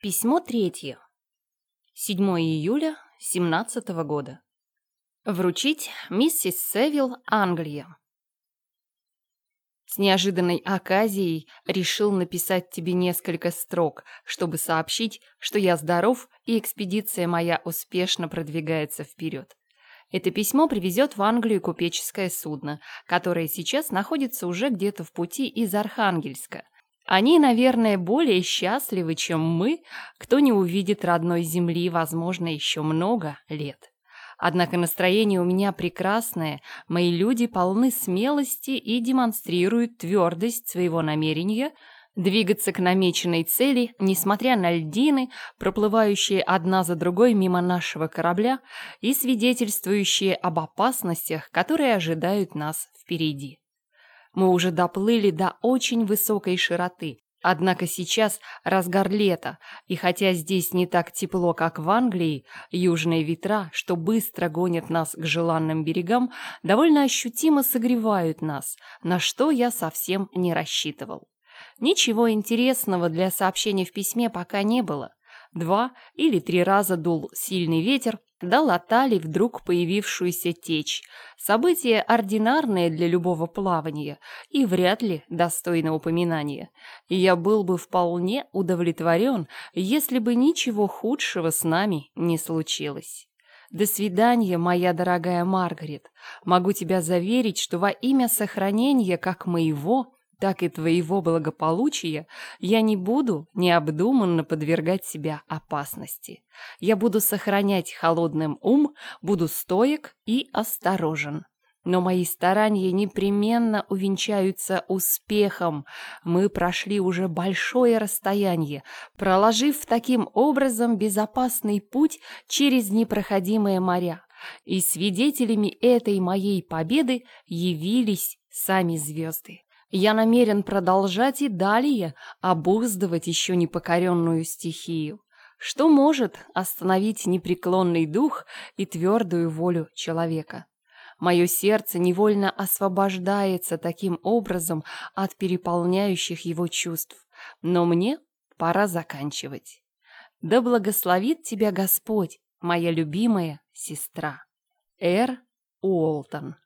Письмо третье. 7 июля 17 года. Вручить миссис Севилл, Англия. С неожиданной оказией решил написать тебе несколько строк, чтобы сообщить, что я здоров и экспедиция моя успешно продвигается вперед. Это письмо привезет в Англию купеческое судно, которое сейчас находится уже где-то в пути из Архангельска. Они, наверное, более счастливы, чем мы, кто не увидит родной земли, возможно, еще много лет. Однако настроение у меня прекрасное, мои люди полны смелости и демонстрируют твердость своего намерения двигаться к намеченной цели, несмотря на льдины, проплывающие одна за другой мимо нашего корабля и свидетельствующие об опасностях, которые ожидают нас впереди. Мы уже доплыли до очень высокой широты, однако сейчас разгар лета, и хотя здесь не так тепло, как в Англии, южные ветра, что быстро гонят нас к желанным берегам, довольно ощутимо согревают нас, на что я совсем не рассчитывал. Ничего интересного для сообщения в письме пока не было. 2 или 3 раза дул сильный ветер, да латали вдруг появившуюся течь. Событие ординарное для любого плавания и вряд ли достойно упоминания. И я был бы вполне удовлетворен, если бы ничего худшего с нами не случилось. До свидания, моя дорогая Маргарет. Могу тебя заверить, что во имя сохранения как моего, так и твоего благополучия я не буду необдуманно подвергать себя опасности. Я буду сохранять холодным ум, буду стоек и осторожен. Но мои старания непременно увенчаются успехом. Мы прошли уже большое расстояние, проложив таким образом безопасный путь через непроходимые моря. И свидетелями этой моей победы явились сами звезды. Я намерен продолжать и далее обуздывать еще непокоренную стихию. Что может остановить непреклонный дух и твердую волю человека? Мое сердце невольно освобождается таким образом от переполняющих его чувств, но мне пора заканчивать. Да благословит тебя Господь, моя любимая сестра. Р. Уолтон.